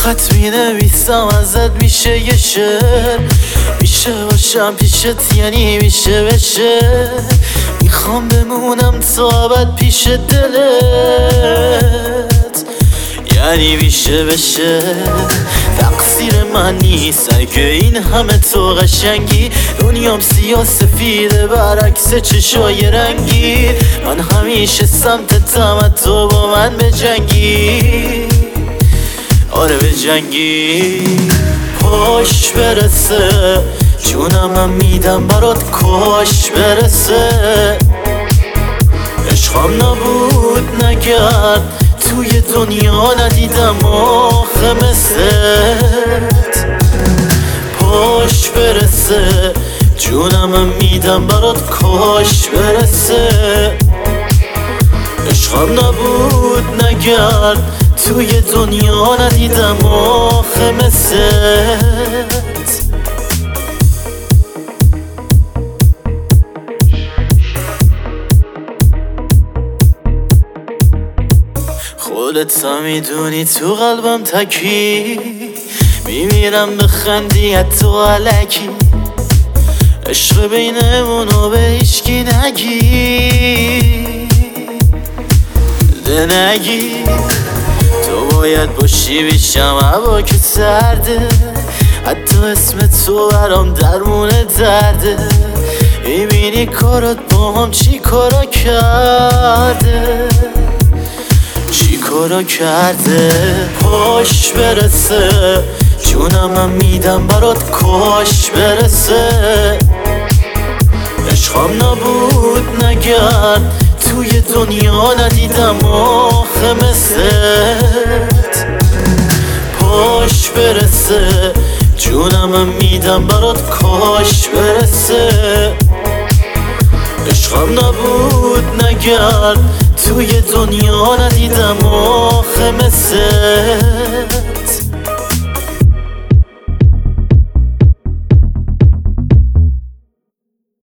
خط می نویسم ازت میشه یه شعر، میشه باشم پیشت یعنی میشه بشه، میخوام بمونم تا ابد پیش دلت یعنی میشه بشه. تقصیر من نیست اگه این همه تو قشنگی، دنیام سیاه سفیده برعکس چشای رنگی، من همیشه سمتتم تو با من بجنگی، آره بجنگی. پاش برسه جونم من میدم برات کاش برسه، عشقم نبود نگرد توی دنیا ندیدم آخه مثلت. پاش برسه جونم من میدم برات کاش برسه، عشقم نبود نگرد توی دنیا ندیدم آخه مثلت. خودت هم میدونی تو قلبم تکی، میمیرم بخندی حتی علکی، عشق بینمونو به هیچکی نگی، ده نگی. تو باید باشی بیشم هوا که سرده، حتی اسم تو برام درمون درده، میبینی کارات با هم چی کارا کرده، چی کارا کرده. پاش برسه جونم من میدم برات کاش برسه، عشقم نبود نگرد توی دنیا ندیدم آخه مثلت. پاش برسه جونم من میدم برات کاش برسه، عشقم نبود نگرد توی دنیا ندیدم آخه مثلت.